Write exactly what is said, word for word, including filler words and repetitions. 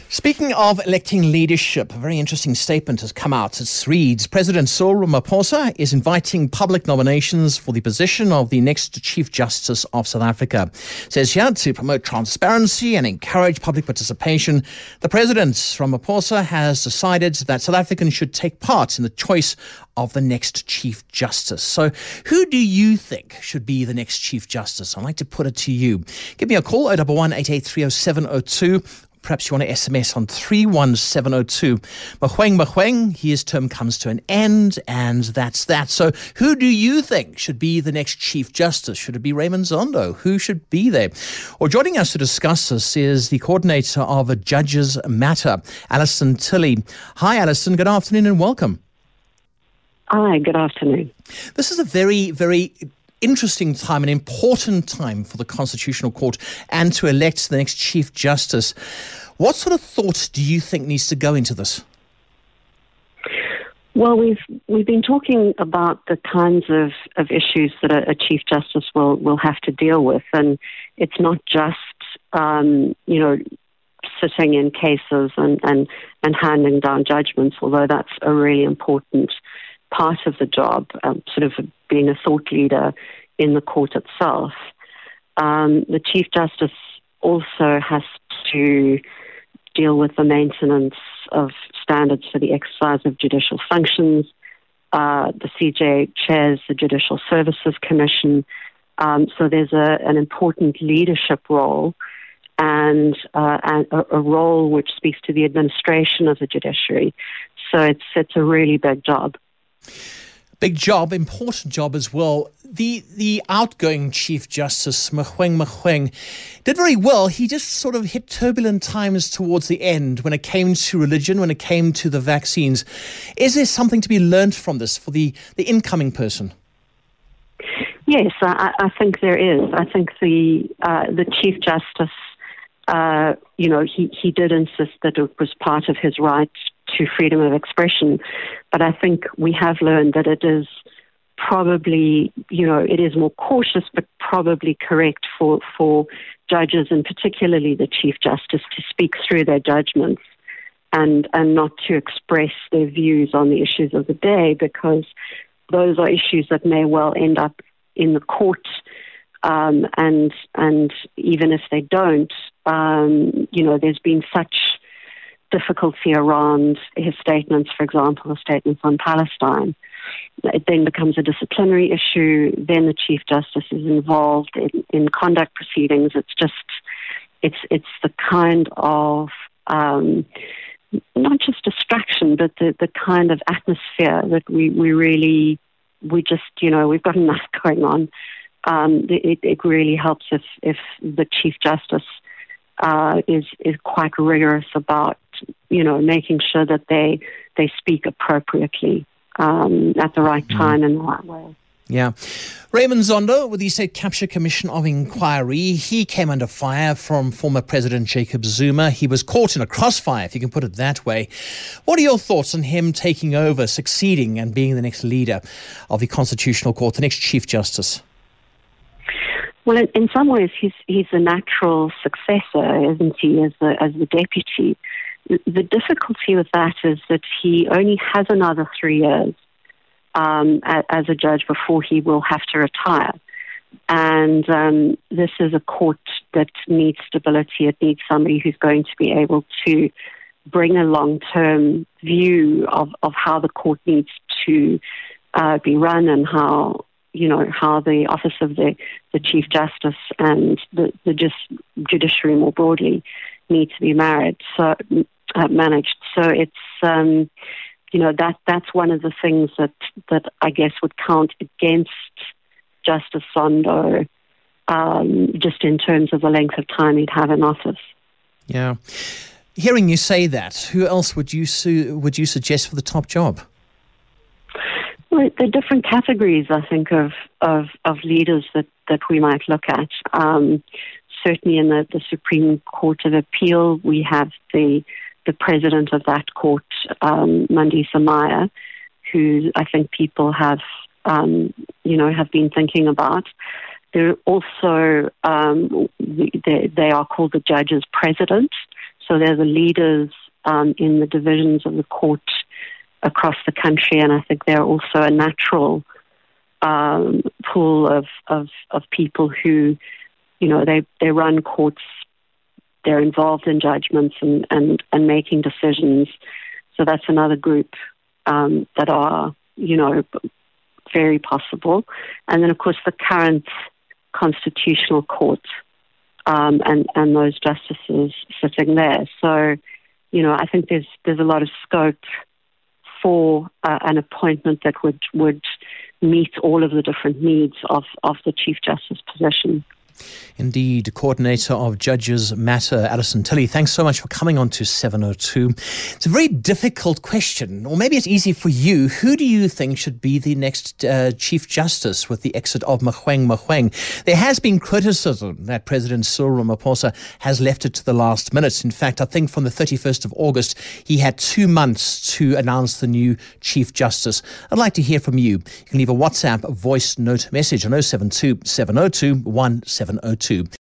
Speaking of electing leadership, a very interesting statement has come out. It reads, President Cyril Ramaphosa is inviting public nominations for the position of the next Chief Justice of South Africa. It says here, to promote transparency and encourage public participation, the President Ramaphosa has decided that South Africans should take part in the choice of the next Chief Justice. So who do you think should be the next Chief Justice? I'd like to put it to you. Give me a call, oh one one, eight eight three, oh seven oh two. Perhaps you want to S M S on three one seven oh two. Mogoeng Mogoeng, his term comes to an end, and that's that. So who do you think should be the next Chief Justice? Should it be Raymond Zondo? Who should be there? Or joining us to discuss this is the coordinator of a Judges Matter, Alison Tilley. Hi, Alison. Good afternoon and welcome. Hi, good afternoon. This is a very, very interesting time, an important time for the Constitutional Court and to elect the next Chief Justice. What sort of thought do you think needs to go into this? Well, we've we've been talking about the kinds of, of issues that a, a Chief Justice will, will have to deal with, and it's not just um, you know sitting in cases and, and, and handing down judgments, although that's a really important part of the job, um, sort of being a thought leader in the court itself. Um, the Chief Justice also has to deal with the maintenance of standards for the exercise of judicial functions. Uh, the C J chairs the Judicial Services Commission. Um, so there's a, an important leadership role and, uh, and a, a role which speaks to the administration of the judiciary. So it's it's a really big job. Big job, important job as well. The the outgoing Chief Justice, Mogoeng Mogoeng, did very well. He just sort of hit turbulent times towards the end when it came to religion, when it came to the vaccines. Is there something to be learned from this for the, the incoming person? Yes, I, I think there is. I think the uh, the Chief Justice, uh, you know, he, he did insist that it was part of his right to freedom of expression. But I think we have learned that it is probably, you know, it is more cautious, but probably correct for, for judges and particularly the Chief Justice to speak through their judgments and, and not to express their views on the issues of the day, because those are issues that may well end up in the court. Um, and, and even if they don't, um, you know, there's been such difficulty around his statements, for example, the statements on Palestine. It then becomes a disciplinary issue. Then the Chief Justice is involved in, in conduct proceedings. It's just, it's it's the kind of, um, not just distraction, but the, the kind of atmosphere that we, we really, we just, you know, we've got enough going on. Um, it, it really helps if, if the Chief Justice uh, is, is quite rigorous about, you know, making sure that they they speak appropriately um, at the right time and the right way. Yeah. Raymond Zondo with the State Capture Commission of Inquiry, he came under fire from former President Jacob Zuma. He was caught in a crossfire, if you can put it that way. What are your thoughts on him taking over, succeeding and being the next leader of the Constitutional Court, the next Chief Justice? Well, in, in some ways, he's he's a natural successor, isn't he, as the, as the deputy? The difficulty with that is that he only has another three years um, as a judge before he will have to retire. And um, this is a court that needs stability. It needs somebody who's going to be able to bring a long-term view of, of how the court needs to uh, be run and how, you know, how the office of the, the Chief Justice and the, the just judiciary more broadly need to be married, so uh, managed. So it's, um, you know, that that's one of the things that, that I guess would count against Justice Zondo, um, just in terms of the length of time he'd have in office. Yeah. Hearing you say that, who else would you su- would you suggest for the top job? Well, there are different categories, I think, of, of, of leaders that, that we might look at. Um, certainly in the, the Supreme Court of Appeal, we have the the president of that court, um, Mandisa Meyer, who I think people have, um, you know, have been thinking about. There are also, um, they, they are called the judge's president. So they're the leaders um, in the divisions of the court across the country, and I think they're also a natural um, pool of, of of people who, you know, they, they run courts, they're involved in judgments and, and, and making decisions. So that's another group um, that are, you know, very possible. And then, of course, the current constitutional court um, and, and those justices sitting there. So, you know, I think there's there's a lot of scope for uh, an appointment that would, would meet all of the different needs of, of the Chief Justice position. Indeed. Coordinator of Judges Matter, Alison Tilley, thanks so much for coming on to seven oh two. It's a very difficult question, or maybe it's easy for you. Who do you think should be the next uh, Chief Justice with the exit of Mogoeng Mogoeng? There has been criticism that President Cyril Ramaphosa has left it to the last minute. In fact, I think from the thirty-first of August, he had two months to announce the new Chief Justice. I'd like to hear from you. You can leave a WhatsApp voice note message on oh seven two, seven oh two, one seven oh two.